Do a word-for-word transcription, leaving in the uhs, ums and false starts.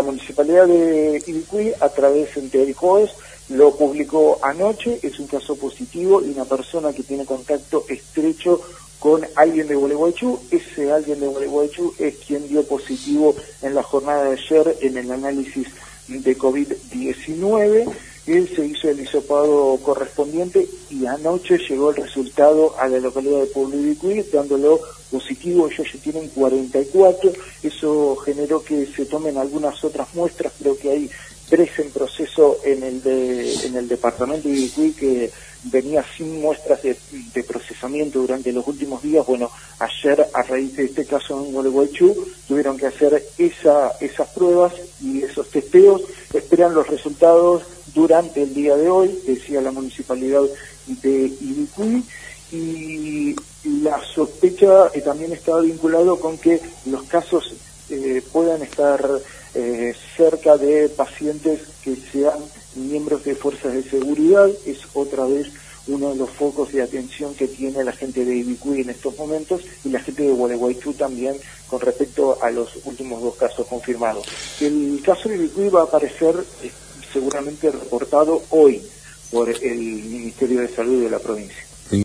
Municipalidad de Ibicuí, a través del juez, lo publicó anoche. Es un caso positivo y una persona que tiene contacto estrecho con alguien de Gualeguaychú. Ese alguien de Gualeguaychú es quien dio positivo en la jornada de ayer en el análisis de COVID diecinueve. Él se hizo el hisopado correspondiente y anoche llegó el resultado a la localidad de Pueblo Ibicuí, dándolo positivo. Ellos ya tienen cuarenta y cuatro. Eso generó que se tomen algunas otras muestras. Creo que hay tres en proceso en el de, en el departamento de Ibicuí, que venía sin muestras de, de procesamiento durante los últimos días. Bueno, ayer, a raíz de este caso en Gualeguaychú, tuvieron que hacer esa, esas pruebas y esos testeos. Esperan los resultados durante el día de hoy, decía la Municipalidad de Ibicuí, y la sospecha eh, también estaba vinculado con que los casos eh, puedan estar eh, cerca de pacientes que sean miembros de fuerzas de seguridad. Es otra vez uno de los focos de atención que tiene la gente de Ibicuí en estos momentos, y la gente de Gualeguaychú también, con respecto a los últimos dos casos confirmados. El caso de Ibicuí va a aparecer eh, seguramente reportado hoy por el Ministerio de Salud de la provincia.